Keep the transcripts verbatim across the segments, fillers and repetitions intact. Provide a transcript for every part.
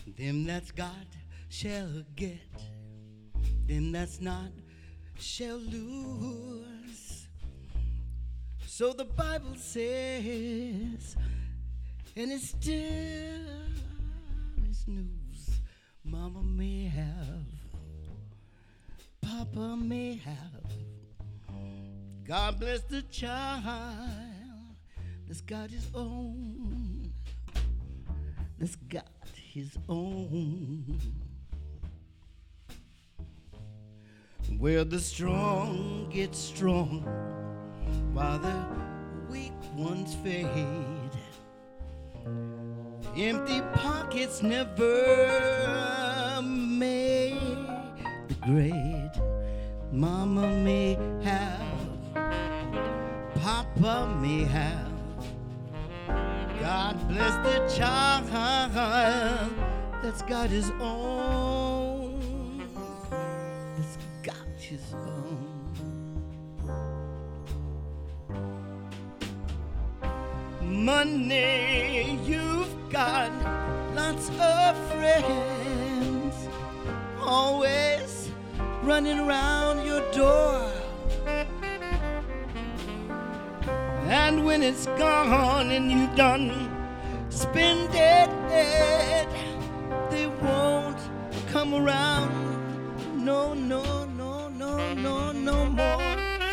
Them that's got shall get, them that's not shall lose. So the Bible says, and it's still is news. Mama may have, Papa may have. God bless the child that's got his own, that's got his own. Where the strong get strong while the weak ones fade. Empty pockets never made the grade. Mama may have, Papa may have. God bless the child that's got his own, that's got his own. Money, you've got lots of friends, always running around your door. And when it's gone and you've done spend it, they won't come around. No, no, no, no, no, no more.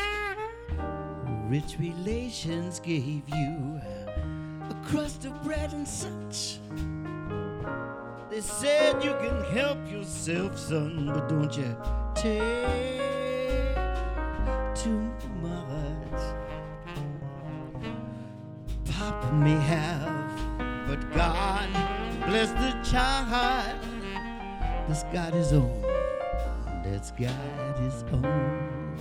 Rich relations gave you a crust of bread and such. They said you can help yourself, son, but don't you take too much. Papa may have, but God bless the child that's got his own, that's got his own.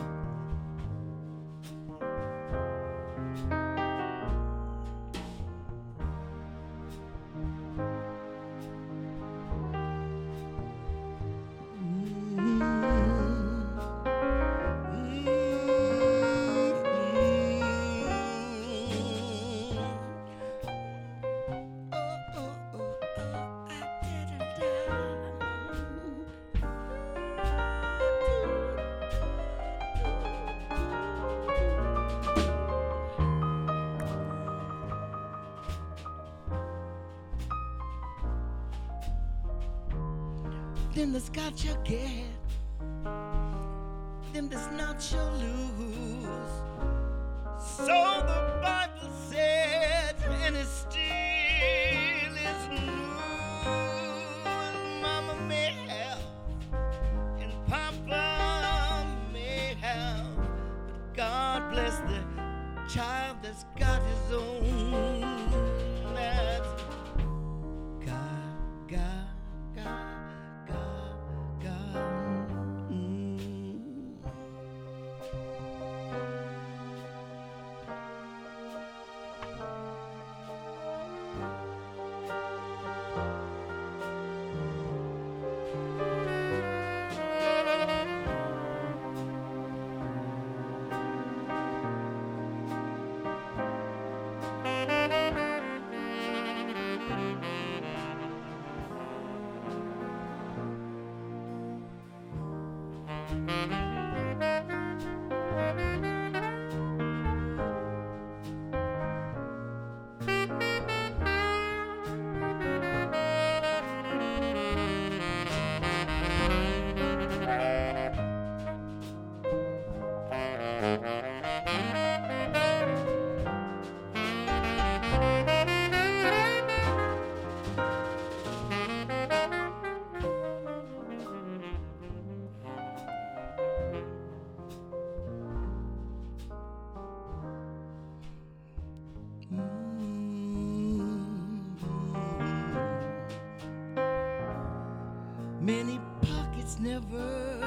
Them that's got you get, them that's not you lose. So the Bible said, and it still is news. Mama may have, and Papa may have, but God bless the child that's got his own. That's God, God, God. Many pockets never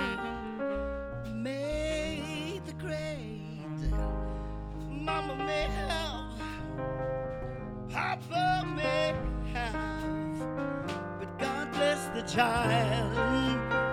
made the grade. Mama may have, Papa may have, but God bless the child